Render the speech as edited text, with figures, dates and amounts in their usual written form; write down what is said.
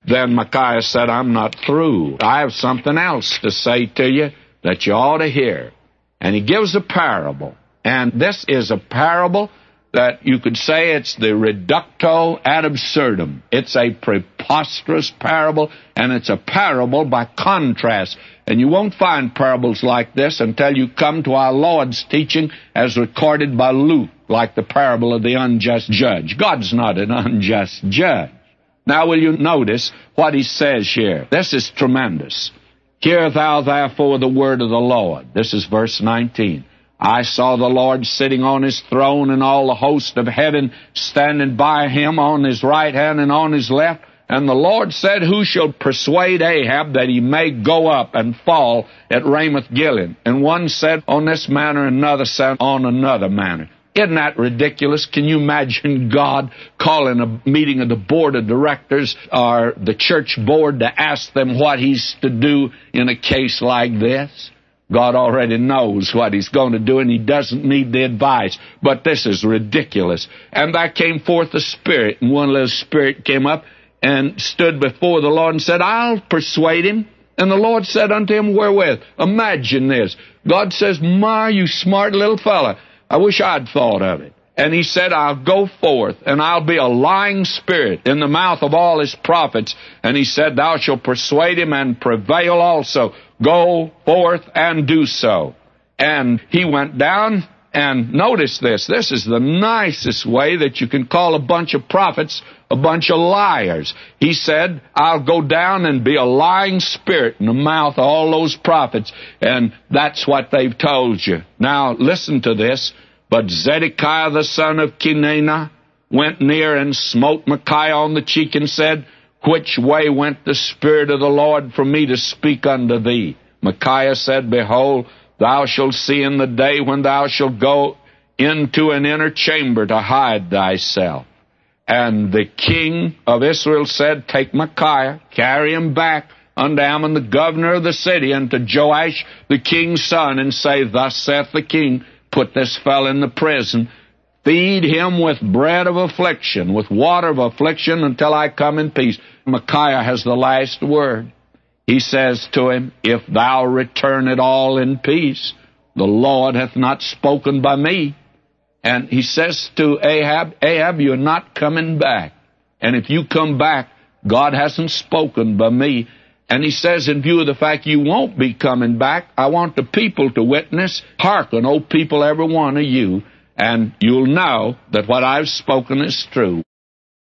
Then Micaiah said, I'm not through. I have something else to say to you that you ought to hear. And he gives a parable. And this is a parable that you could say it's the reductio ad absurdum. It's a preposterous parable, and it's a parable by contrast. And you won't find parables like this until you come to our Lord's teaching as recorded by Luke, like the parable of the unjust judge. God's not an unjust judge. Now will you notice what he says here? This is tremendous. Hear thou therefore the word of the Lord. This is verse 19. I saw the Lord sitting on his throne, and all the host of heaven standing by him on his right hand and on his left. And the Lord said, Who shall persuade Ahab that he may go up and fall at Ramoth-Gilead? And one said on this manner, and another said on another manner. Isn't that ridiculous? Can you imagine God calling a meeting of the board of directors or the church board to ask them what he's to do in a case like this? God already knows what he's going to do, and he doesn't need the advice. But this is ridiculous. And there came forth a spirit, and one little spirit came up and stood before the Lord and said, I'll persuade him. And the Lord said unto him, Wherewith? Imagine this. God says, My, you smart little fella. I wish I'd thought of it. And he said, I'll go forth, and I'll be a lying spirit in the mouth of all his prophets. And he said, Thou shalt persuade him and prevail also. Go forth and do so. And he went down, and notice this. This is the nicest way that you can call a bunch of prophets a bunch of liars. He said, I'll go down and be a lying spirit in the mouth of all those prophets. And that's what they've told you. Now, listen to this. But Zedekiah the son of Kenaanah went near and smote Micaiah on the cheek and said, Which way went the Spirit of the Lord for me to speak unto thee? Micaiah said, Behold, thou shalt see in the day when thou shalt go into an inner chamber to hide thyself. And the king of Israel said, Take Micaiah, carry him back unto Ammon the governor of the city, and to Joash the king's son, and say, Thus saith the king, Put this fellow in the prison, feed him with bread of affliction, with water of affliction, until I come in peace. Micaiah has the last word. He says to him, If thou return it all in peace, the Lord hath not spoken by me. And he says to Ahab, Ahab, you're not coming back. And if you come back, God hasn't spoken by me. And he says, in view of the fact you won't be coming back, I want the people to witness, hearken, O people, every one of you, and you'll know that what I've spoken is true.